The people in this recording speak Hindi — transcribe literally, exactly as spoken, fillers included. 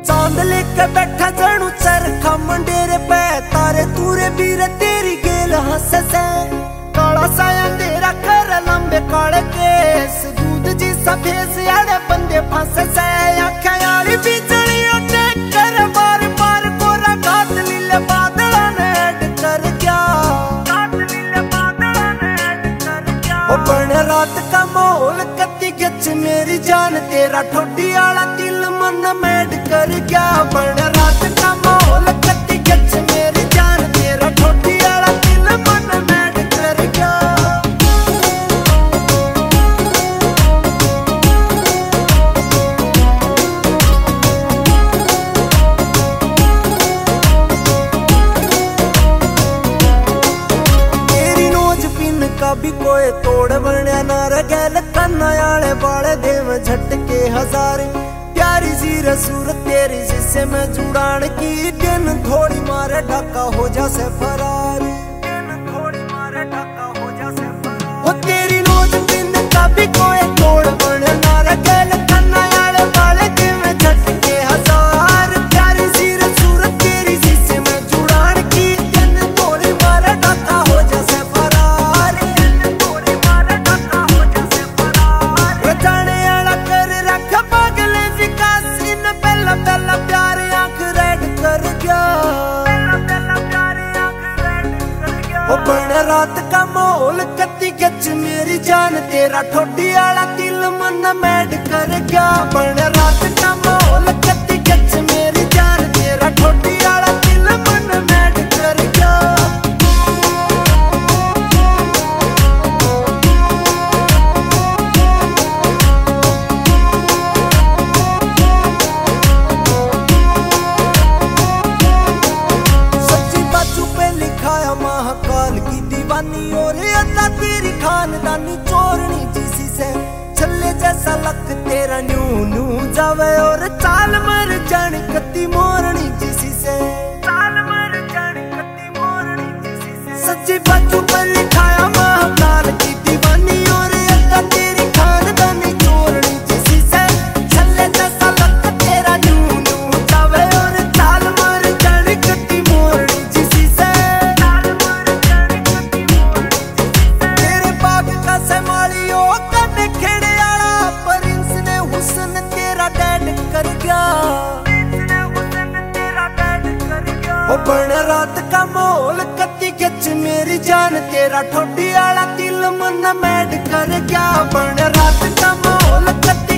चांद लेके बैठा जणू चरखा मंडेरे पे तारे तूरे बीर तेरी गेल हंसे से काला सा अंधेरा कर लंबे काले केस दूध जी सफेद यारे बंदे फंसे से आंखें यारी बिजली उठे कर बार बार कोरा घात लीले बादल ने ऐड कर गया घात लीले बादल ने ऐड कर गया ओ बन रात का माहौल कत्ती गच मेरी जान तेरा ठोडी आला दिल मन मैड कर गया बन रात का माहौल कत्ती गच मेरी जान तेरा ठोडी आला दिल मन मैड कर गया। तेरी नोज पिन का भी कोई तोड़ बनया ना रगैल कन्ना आले बाले देव झटके हजारे प्यारी सी सूरत तेरी जिससे मैं जुड़ान की दिन थोड़ी मारे ढाका हो जा से फरारी दिन थोड़ी मारे ढाका हो जा से फरारी वो तेरी नोज दिन का भी कोई तोड़ बने ना रगैल कन्ना आले बाले देव झटके हजार प्यारी सी सूरत तेरी जिससे मैं जुड़ान की दिन थोड़ी मारे ढाका हो जा से फरारी दिन थोड़ी मारे ढाका हो जा से फरारी जाने आला कर रख पागल पहला पहला प्यार आंख रेड कर गया पहला पहला प्यार आंख रेड कर गया ओ बन रात का माहौल कत्ती गच मेरी जान तेरा ठोडी आला दिल मन मैड कर गया बन रात का माहौल कत्ती गच मेरी जान तेरा ठोडी आला दिल मन मैड कर गया। महाकाल की दीवानी और अल्लाह तेरी खानदानी चोरनी जिसी से छल्ले जैसा लक तेरा न्यू न्यू जावे और चाल मर जानी कत्ती मोरनी जिसी से चाल मर जानी कत्ती मोरनी जिसी से सच्ची बातों पर लिखाया महाकाल की दीवानी और अल्लाह तेरी खानदानी चोरनी जिसी से छल्ले जैसा लक तेरा न्यू न्यू जावे और चाल मर जानी कत्ती मोरनी जिसी से बन रात का माहौल कत्ती गच मेरी जान तेरा ठोडी आला दिल मन मैड कर गया बन रात का माहौल कत्ती